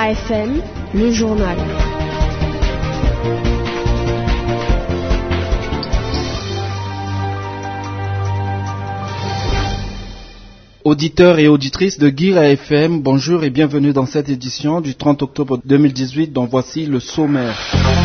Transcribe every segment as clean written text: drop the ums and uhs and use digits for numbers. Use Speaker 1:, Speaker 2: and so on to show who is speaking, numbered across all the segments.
Speaker 1: Guira FM, le journal.
Speaker 2: Auditeurs et auditrices de Guira FM, bonjour et bienvenue dans cette édition du 30 octobre 2018 dont voici le sommaire.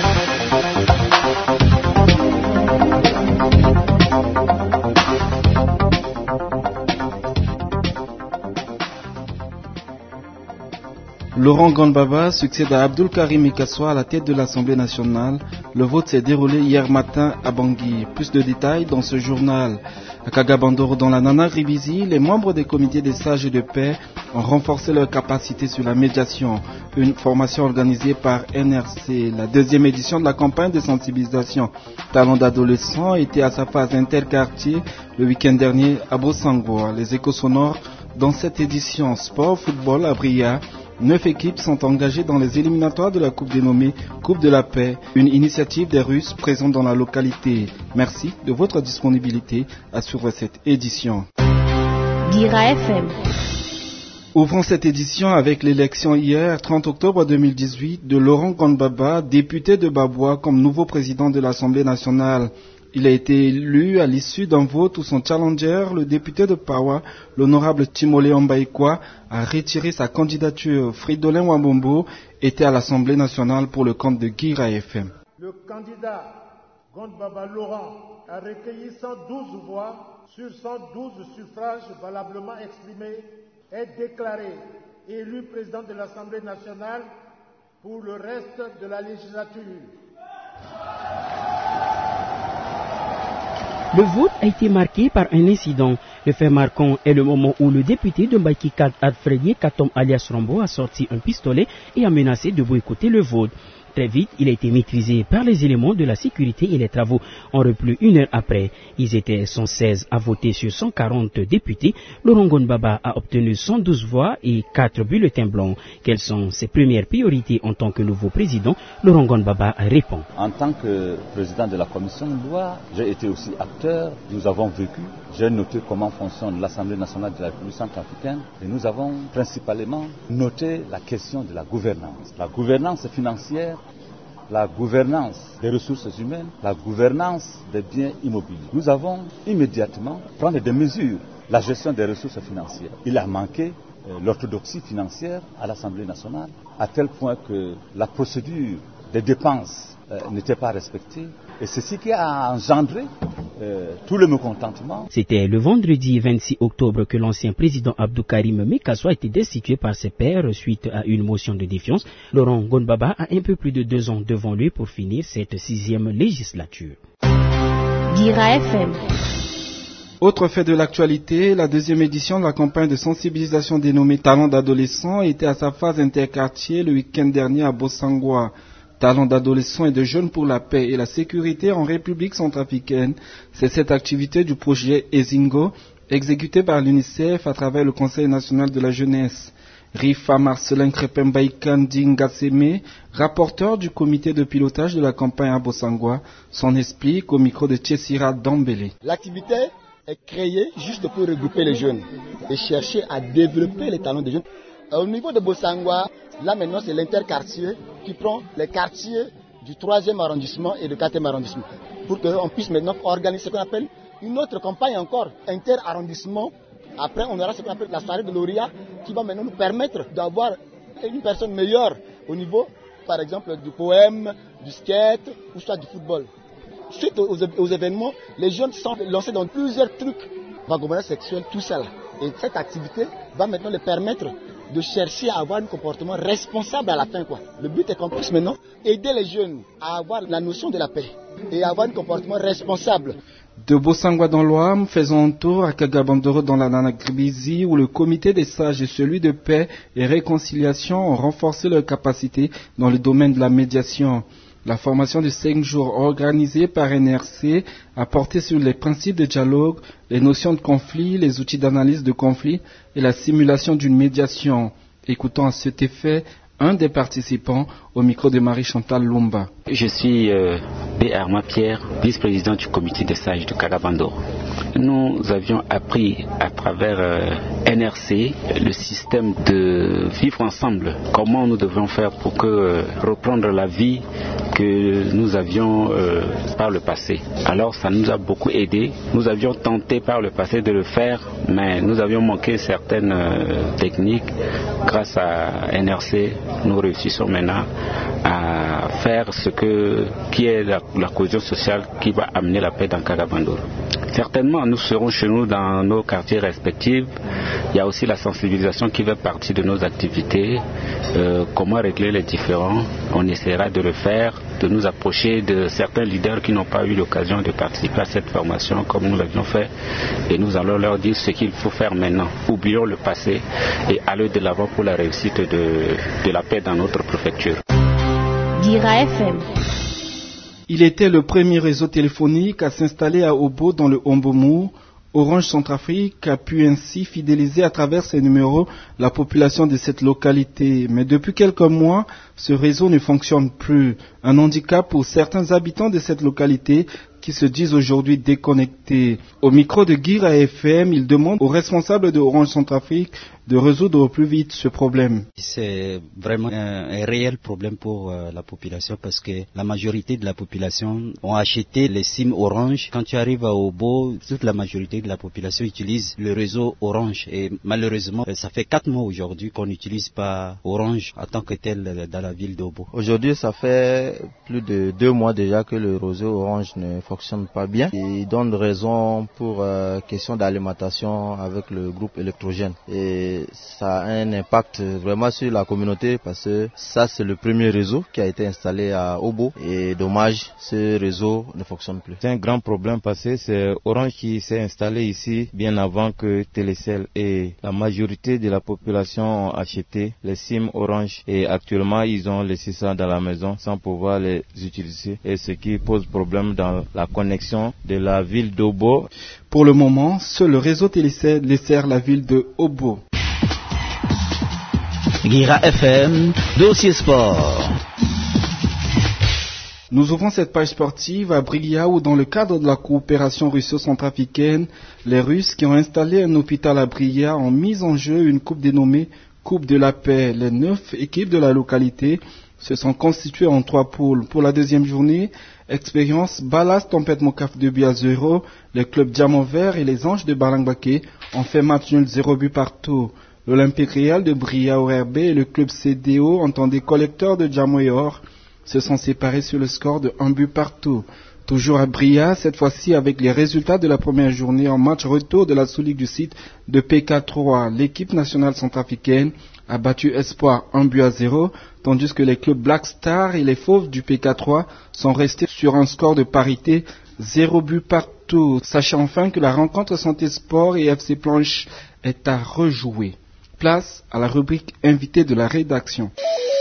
Speaker 2: Laurent Gbagbo succède à Abdoul Karim Ikasoa à la tête de l'Assemblée nationale. Le vote s'est déroulé hier matin à Bangui. Plus de détails dans ce journal. À Kagabandoro, dans la Nana Ribizi, les membres des comités des sages de paix ont renforcé leur capacité sur la médiation. Une formation organisée par NRC. La deuxième édition de la campagne de sensibilisation Talents d'adolescents était à sa phase interquartier le week-end dernier à Bossangoa. Les échos sonores dans cette édition sport, football à Bria. 9 équipes sont engagées dans les éliminatoires de la Coupe dénommée Coupe de la Paix, une initiative des Russes présente dans la localité. Merci de votre disponibilité à suivre cette édition.
Speaker 1: Guira FM.
Speaker 2: Ouvrons cette édition avec l'élection hier, 30 octobre 2018, de Laurent Gbagbo, député de Babwa, comme nouveau président de l'Assemblée nationale. Il a été élu à l'issue d'un vote où son challenger, le député de Pawa, l'honorable Timoléon Mbaïkwa, a retiré sa candidature. Fridolin Wambombo était à l'Assemblée nationale pour le compte de Guira FM.
Speaker 3: Le candidat Gbagbo Laurent a recueilli 112 voix sur 112 suffrages valablement exprimés et déclaré élu président de l'Assemblée nationale pour le reste de la législature.
Speaker 4: Le vote a été marqué par un incident. Le fait marquant est le moment où le député de Mbaïkikat Adfredier Katom alias Rombo a sorti un pistolet et a menacé de boycotter le vote. Très vite, il a été maîtrisé par les éléments de la sécurité et les travaux ont repris une heure après. Ils étaient 116 à voter sur 140 députés. Laurent Gbagbo a obtenu 112 voix et 4 bulletins blancs. Quelles sont ses premières priorités en tant que nouveau président? Laurent Gbagbo répond.
Speaker 5: En tant que président de la commission de loi, j'ai été aussi acteur. Nous avons vécu. J'ai noté comment fonctionne l'Assemblée nationale de la République centrafricaine et nous avons principalement noté la question de la gouvernance. La gouvernance financière, la gouvernance des ressources humaines, la gouvernance des biens immobiliers. Nous avons immédiatement pris des mesures. La gestion des ressources financières. Il a manqué l'orthodoxie financière à l'Assemblée nationale, à tel point que la procédure des dépenses n'était pas respectée. Et c'est ce qui a engendré tout le mécontentement.
Speaker 4: C'était le vendredi 26 octobre que l'ancien président Abdou Karim Ikasoa a été destitué par ses pairs suite à une motion de défiance. Laurent Gbagbo a un peu plus de 2 ans devant lui pour finir cette 6e législature.
Speaker 1: Guira FM.
Speaker 2: Autre fait de l'actualité, la deuxième édition de la campagne de sensibilisation dénommée Talents d'adolescents était à sa phase interquartier le week-end dernier à Bossangoa. Talents d'adolescents et de jeunes pour la paix et la sécurité en République centrafricaine. C'est cette activité du projet EZINGO, exécuté par l'UNICEF à travers le Conseil national de la jeunesse. Rifa Marcelin Krepembaïkan Ngasseme, rapporteur du comité de pilotage de la campagne à Bossangoa, s'en explique au micro de Tchessira Dambélé.
Speaker 6: L'activité est créée juste pour regrouper les jeunes et chercher à développer les talents des jeunes. Au niveau de Bossangoa, là maintenant c'est l'interquartier qui prend les quartiers du 3e arrondissement et du 4e arrondissement pour qu'on puisse maintenant organiser ce qu'on appelle une autre campagne encore, inter-arrondissement. Après on aura ce qu'on appelle la soirée de lauréat qui va maintenant nous permettre d'avoir une personne meilleure au niveau par exemple du poème, du skate ou soit du football. Suite aux événements, les jeunes sont lancés dans plusieurs trucs, vagabondage sexuel, tout ça là. Et cette activité va maintenant les permettre de chercher à avoir un comportement responsable à la fin, quoi. Le but est qu'on puisse maintenant aider les jeunes à avoir la notion de la paix et à avoir un comportement responsable.
Speaker 2: De Bossangoa dans l'Ouam, faisons un tour à Kagabandoro dans la Nana Ribizi où le comité des sages et celui de paix et réconciliation ont renforcé leurs capacités dans le domaine de la médiation. La formation de 5 jours organisée par NRC a porté sur les principes de dialogue, les notions de conflit, les outils d'analyse de conflit et la simulation d'une médiation. Écoutons à cet effet un des participants au micro de Marie-Chantal Lumba.
Speaker 7: Je suis B. Arma Pierre, vice-président du comité des sages de Kagabandoro. Nous avions appris à travers NRC le système de vivre ensemble. Comment nous devions faire pour reprendre la vie que nous avions par le passé. Alors ça nous a beaucoup aidé. Nous avions tenté par le passé de le faire, mais nous avions manqué certaines techniques. Grâce à NRC, nous réussissons maintenant à faire qui est la cohésion sociale qui va amener la paix dans Kagabandoro. Certainement, nous serons chez nous dans nos quartiers respectifs. Il y a aussi la sensibilisation qui fait partie de nos activités. Comment régler les différends. On essaiera de le faire, de nous approcher de certains leaders qui n'ont pas eu l'occasion de participer à cette formation comme nous l'avions fait. Et nous allons leur dire ce qu'il faut faire maintenant. Oublions le passé et allons de l'avant pour la réussite de la paix dans notre préfecture.
Speaker 1: Dira FM.
Speaker 2: Il était le premier réseau téléphonique à s'installer à Obo dans le Hombomu. Orange Centrafrique a pu ainsi fidéliser à travers ses numéros la population de cette localité. Mais depuis quelques mois, ce réseau ne fonctionne plus. Un handicap pour certains habitants de cette localité qui se disent aujourd'hui déconnectés. Au micro de Guira FM, il demande aux responsables de Orange Centrafrique de résoudre au plus vite ce problème.
Speaker 8: C'est vraiment un réel problème pour la population parce que la majorité de la population ont acheté les SIM Orange. Quand tu arrives à Obo, toute la majorité de la population utilise le réseau Orange et malheureusement, ça fait 4 mois aujourd'hui qu'on n'utilise pas Orange en tant que tel dans la ville d'Obo.
Speaker 9: Aujourd'hui, ça fait plus de 2 mois déjà que le réseau Orange ne fonctionne pas bien. Il donne raison pour question d'alimentation avec le groupe électrogène. Et ça a un impact vraiment sur la communauté parce que ça c'est le premier réseau qui a été installé à Obo et dommage, ce réseau ne fonctionne plus.
Speaker 10: C'est un grand problème parce que c'est Orange qui s'est installé ici bien avant que Télécel et la majorité de la population ont acheté les SIM Orange et actuellement ils ont laissé ça dans la maison sans pouvoir les utiliser et ce qui pose problème dans la connexion de la ville d'Obo.
Speaker 2: Pour le moment, seul le réseau Télécel dessert la ville de Obo.
Speaker 11: Guira FM, dossier sport.
Speaker 2: Nous ouvrons cette page sportive à Bria où dans le cadre de la coopération russo-centrafricaine, les Russes qui ont installé un hôpital à Bria ont mis en jeu une coupe dénommée Coupe de la Paix. Les 9 équipes de la localité se sont constituées en 3 poules. Pour la deuxième journée, Expérience, Ballas, Tempête Mokaf 2-0, les clubs Diamant Vert et les Anges de Balangbaké ont fait match nul 0 but partout. L'Olympique Réal de Bria ORB et le club CDO, entendez collecteurs de Diamant et Or, se sont séparés sur le score de 1 but partout. Toujours à Bria, cette fois-ci avec les résultats de la première journée en match retour de la sous-ligue du site de PK3. L'équipe nationale centrafricaine a battu Espoir 1-0, tandis que les clubs Black Star et les Fauves du PK3 sont restés sur un score de parité 0 but partout. Sachez enfin que la rencontre Santé Sport et FC Planche est à rejouer. Place à la rubrique invité de la rédaction.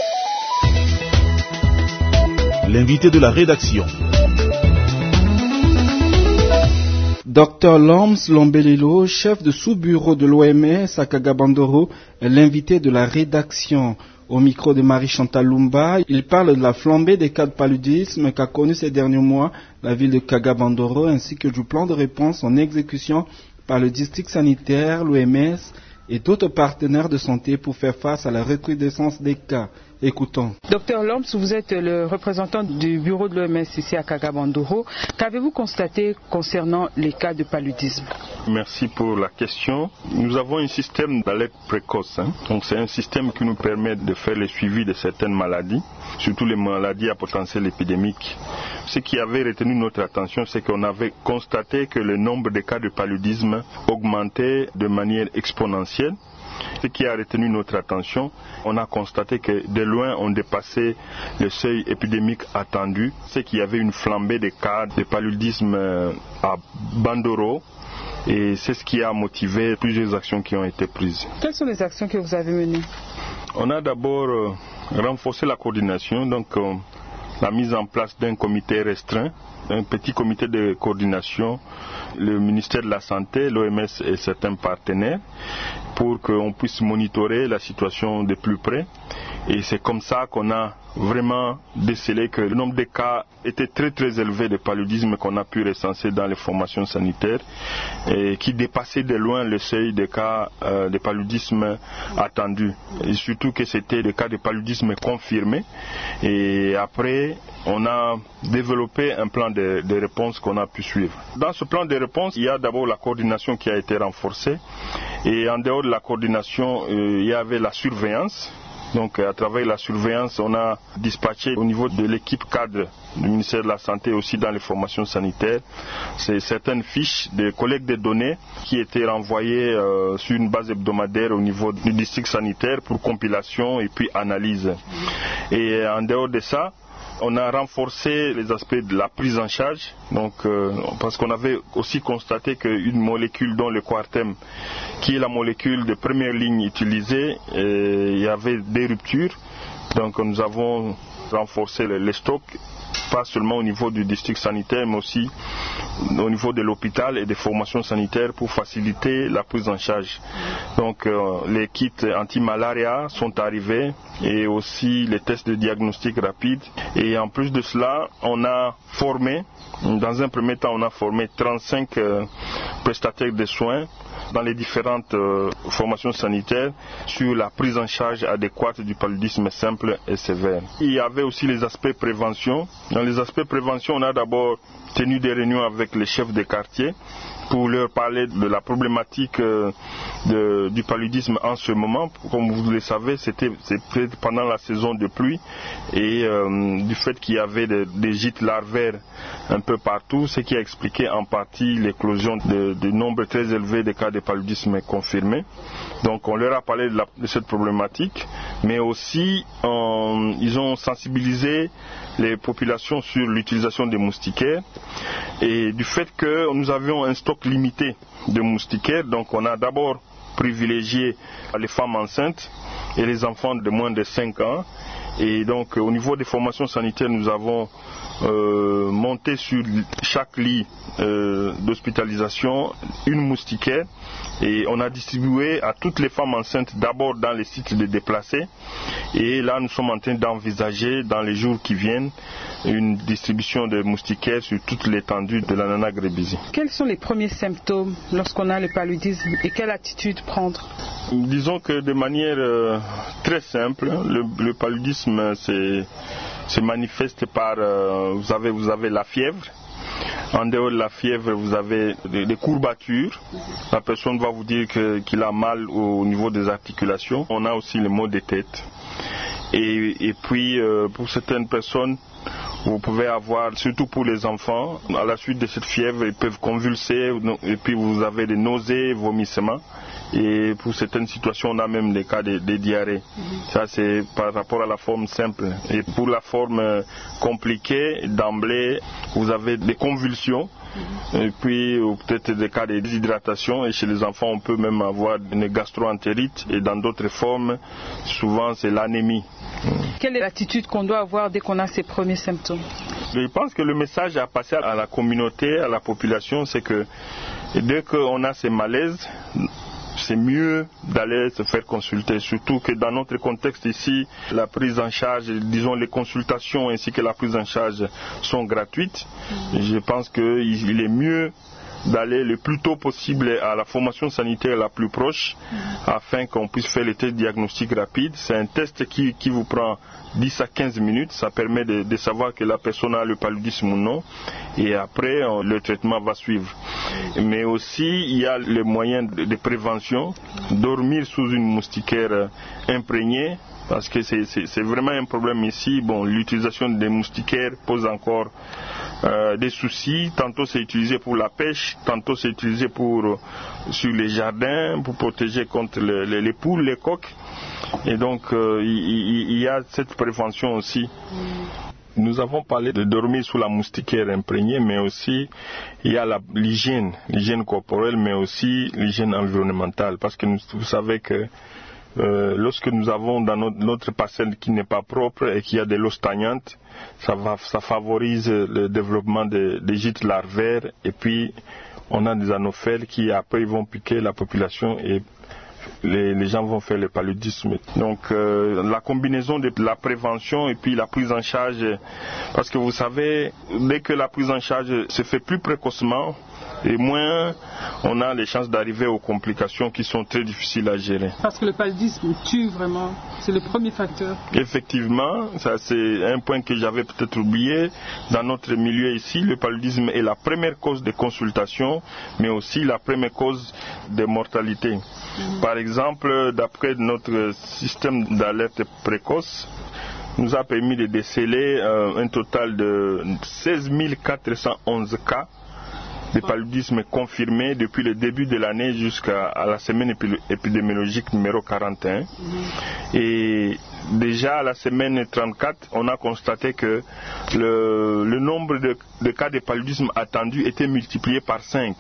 Speaker 12: L'invité de la rédaction.
Speaker 2: Dr Lams Lombelelo, chef de sous-bureau de l'OMS à Kagabandoro, est l'invité de la rédaction. Au micro de Marie-Chantal Lumba, il parle de la flambée des cas de paludisme qu'a connu ces derniers mois la ville de Kagabandoro ainsi que du plan de réponse en exécution par le district sanitaire, l'OMS et d'autres partenaires de santé pour faire face à la recrudescence des cas. Écoutons.
Speaker 13: Docteur Lams, vous êtes le représentant du bureau de l'OMS ici à Kagabandoro. Qu'avez-vous constaté concernant les cas de paludisme?
Speaker 14: Merci pour la question. Nous avons un système d'alerte précoce. Donc c'est un système qui nous permet de faire le suivi de certaines maladies, surtout les maladies à potentiel épidémique. Ce qui avait retenu notre attention, c'est qu'on avait constaté que le nombre de cas de paludisme augmentait de manière exponentielle. Ce qui a retenu notre attention, on a constaté que de loin on dépassait le seuil épidémique attendu, c'est qu'il y avait une flambée des cas de paludisme à Bandoro et c'est ce qui a motivé plusieurs actions qui ont été prises.
Speaker 13: Quelles sont les actions que vous avez menées?
Speaker 14: On a d'abord renforcé la coordination, donc la mise en place d'un comité restreint, un petit comité de coordination, le ministère de la Santé, l'OMS et certains partenaires, pour qu'on puisse monitorer la situation de plus près Et c'est comme ça qu'on a vraiment décelé que le nombre de cas était très très élevé de paludisme qu'on a pu recenser dans les formations sanitaires et qui dépassait de loin le seuil des cas de paludisme attendus. Et surtout que c'était des cas de paludisme confirmés. Et après, on a développé un plan de réponse qu'on a pu suivre. Dans ce plan de réponse, il y a d'abord la coordination qui a été renforcée. Et en dehors de la coordination, il y avait la surveillance. Donc à travers la surveillance, on a dispatché au niveau de l'équipe cadre du ministère de la Santé aussi dans les formations sanitaires, c'est certaines fiches de collecte de données qui étaient renvoyées sur une base hebdomadaire au niveau du district sanitaire pour compilation et puis analyse. Et en dehors de ça, on a renforcé les aspects de la prise en charge, donc, parce qu'on avait aussi constaté qu'une molécule dont le Coartem, qui est la molécule de première ligne utilisée, il y avait des ruptures. Donc nous avons renforcé les stocks, pas seulement au niveau du district sanitaire, mais aussi au niveau de l'hôpital et des formations sanitaires pour faciliter la prise en charge. Donc les kits anti-malaria sont arrivés et aussi les tests de diagnostic rapide. Et en plus de cela, on a formé, dans un premier temps, on a formé 35 prestataires de soins dans les différentes formations sanitaires sur la prise en charge adéquate du paludisme simple et sévère. Il y avait aussi les aspects prévention. Dans les aspects prévention, on a d'abord tenu des réunions avec les chefs de quartier pour leur parler de la problématique du paludisme en ce moment. Comme vous le savez, c'était pendant la saison de pluie et du fait qu'il y avait des gîtes larvaires un peu partout, ce qui a expliqué en partie l'éclosion de nombre très élevé de cas de paludisme confirmés. Donc on leur a parlé de cette problématique, mais aussi ils ont sensibilisé les populations sur l'utilisation des moustiquaires et du fait que nous avions un stock limité de moustiquaires, donc on a d'abord privilégié les femmes enceintes et les enfants de moins de 5 ans. Et donc au niveau des formations sanitaires, nous avons monté sur chaque lit d'hospitalisation une moustiquaire et on a distribué à toutes les femmes enceintes d'abord dans les sites de déplacés et là nous sommes en train d'envisager dans les jours qui viennent une distribution de moustiquaires sur toute l'étendue de la Nana Grébizi.
Speaker 13: Quels sont les premiers symptômes lorsqu'on a le paludisme et quelle attitude prendre?
Speaker 14: Disons que de manière très simple, le paludisme se manifeste par, vous avez la fièvre. En dehors de la fièvre, vous avez des courbatures. La personne va vous dire qu'il a mal au niveau des articulations. On a aussi les maux de tête. Et puis, pour certaines personnes, vous pouvez avoir, surtout pour les enfants, à la suite de cette fièvre, ils peuvent convulser et puis vous avez des nausées, vomissements. Et pour certaines situations, on a même des cas de diarrhée. Ça, c'est par rapport à la forme simple. Et pour la forme compliquée, d'emblée, vous avez des convulsions. Et puis peut-être des cas de déshydratation. Et chez les enfants, on peut même avoir une gastro-entérite. Et dans d'autres formes, souvent, c'est l'anémie.
Speaker 13: Quelle est l'attitude qu'on doit avoir dès qu'on a ces premiers symptômes?
Speaker 14: Je pense que le message à passer à la communauté, à la population, c'est que dès qu'on a ces malaises, c'est mieux d'aller se faire consulter, surtout que dans notre contexte ici, la prise en charge, disons les consultations ainsi que la prise en charge sont gratuites. Je pense qu'il est mieux d'aller le plus tôt possible à la formation sanitaire la plus proche afin qu'on puisse faire les tests diagnostiques rapides. C'est un test qui vous prend 10 à 15 minutes. Ça permet de savoir que la personne a le paludisme ou non. Et après, le traitement va suivre. Mais aussi, il y a les moyens de prévention. Dormir sous une moustiquaire imprégnée. Parce que c'est vraiment un problème ici. Bon, l'utilisation des moustiquaires pose encore des soucis. Tantôt c'est utilisé pour la pêche, tantôt c'est utilisé sur les jardins, pour protéger contre les poules, les coqs. Et donc il y a cette prévention aussi. Nous avons parlé de dormir sous la moustiquaire imprégnée, mais aussi il y a l'hygiène corporelle, mais aussi l'hygiène environnementale. Parce que vous savez que lorsque nous avons dans notre parcelle qui n'est pas propre et qu'il y a de l'eau stagnante, ça favorise le développement des gîtes larvaires et puis on a des anophèles qui après ils vont piquer la population et les gens vont faire le paludisme. Donc la combinaison de la prévention et puis la prise en charge, parce que vous savez, dès que la prise en charge se fait plus précocement, et moins on a les chances d'arriver aux complications qui sont très difficiles à gérer.
Speaker 13: Parce que le paludisme tue vraiment, c'est le premier facteur.
Speaker 14: Effectivement, ça c'est un point que j'avais peut-être oublié. Dans notre milieu ici, le paludisme est la première cause de consultation, mais aussi la première cause de mortalité. Par exemple, d'après notre système d'alerte précoce, nous a permis de déceler un total de 16 411 cas de paludisme confirmés depuis le début de l'année jusqu'à la semaine épidémiologique numéro 41. Et déjà à la semaine 34, on a constaté que le nombre de cas de paludisme attendus était multiplié par 5.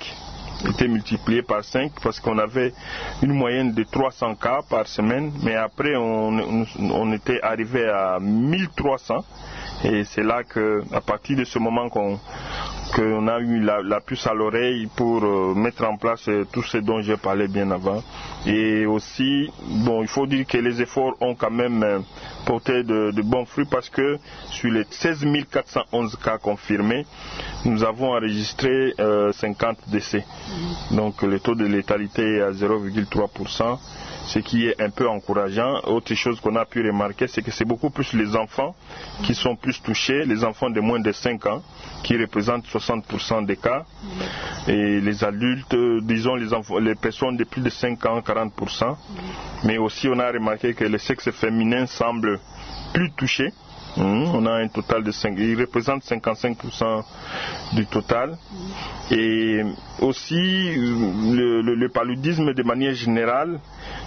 Speaker 14: Parce qu'on avait une moyenne de 300 cas par semaine, mais après on était arrivé à 1300. Et c'est là qu'à partir de ce moment qu'on a eu la puce à l'oreille pour mettre en place tout ce dont j'ai parlé bien avant. Et aussi, bon, il faut dire que les efforts ont quand même porté de bons fruits parce que sur les 16 411 cas confirmés, nous avons enregistré 50 décès. Donc le taux de létalité est à 0,3%. Ce qui est un peu encourageant. Autre chose qu'on a pu remarquer, c'est que c'est beaucoup plus les enfants qui sont plus touchés, les enfants de moins de 5 ans, qui représentent 60% des cas, et les adultes, disons les personnes de plus de 5 ans, 40%. Mais aussi on a remarqué que le sexe féminin semble plus touché. On a un total de 5, il représente 55% du total. Et aussi le paludisme de manière générale,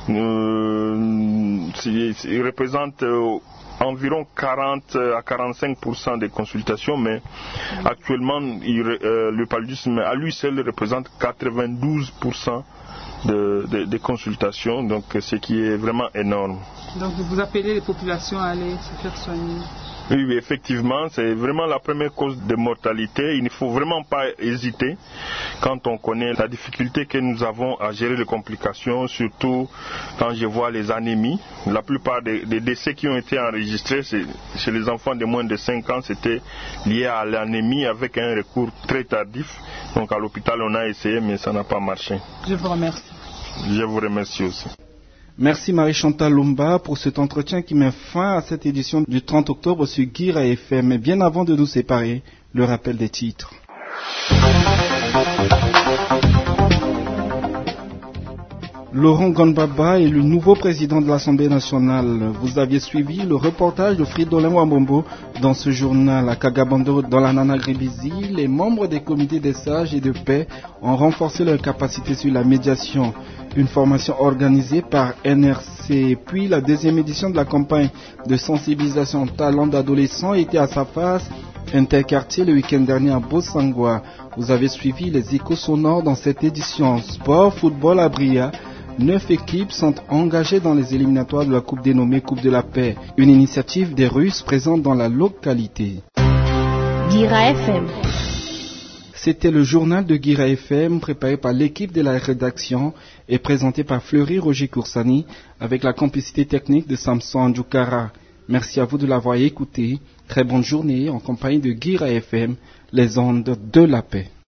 Speaker 14: il représente environ 40 à 45% des consultations, mais actuellement le paludisme à lui seul représente 92% des consultations, donc ce qui est vraiment énorme.
Speaker 13: Donc vous appelez les populations à aller se faire soigner?
Speaker 14: Oui, effectivement, c'est vraiment la première cause de mortalité. Il ne faut vraiment pas hésiter quand on connaît la difficulté que nous avons à gérer les complications, surtout quand je vois les anémies. La plupart des décès qui ont été enregistrés chez les enfants de moins de 5 ans, c'était lié à l'anémie avec un recours très tardif. Donc à l'hôpital, on a essayé, mais ça n'a pas marché.
Speaker 13: Je vous remercie.
Speaker 14: Je vous remercie aussi.
Speaker 2: Merci Marie-Chantal Lumba pour cet entretien qui met fin à cette édition du 30 octobre sur Guira FM. Mais bien avant de nous séparer, le rappel des titres. Laurent Gbagbo est le nouveau président de l'Assemblée nationale. Vous aviez suivi le reportage de Fridolin Wambombo dans ce journal. À Kagabandoro, dans la Nana-Gribizi, les membres des comités des sages et de paix ont renforcé leur capacité sur la médiation. Une formation organisée par NRC. Puis la deuxième édition de la campagne de sensibilisation talent d'adolescents était à sa phase interquartier le week-end dernier à Bosangwa. Vous avez suivi les échos sonores dans cette édition. Sport, football à Bria. 9 équipes sont engagées dans les éliminatoires de la Coupe dénommée Coupe de la Paix, une initiative des Russes présente dans la localité.
Speaker 1: Guira FM.
Speaker 2: C'était le journal de Guira FM préparé par l'équipe de la rédaction et présenté par Fleury Roger Coursani avec la complicité technique de Samson Djoukara. Merci à vous de l'avoir écouté. Très bonne journée en compagnie de Guira FM, les ondes de la paix.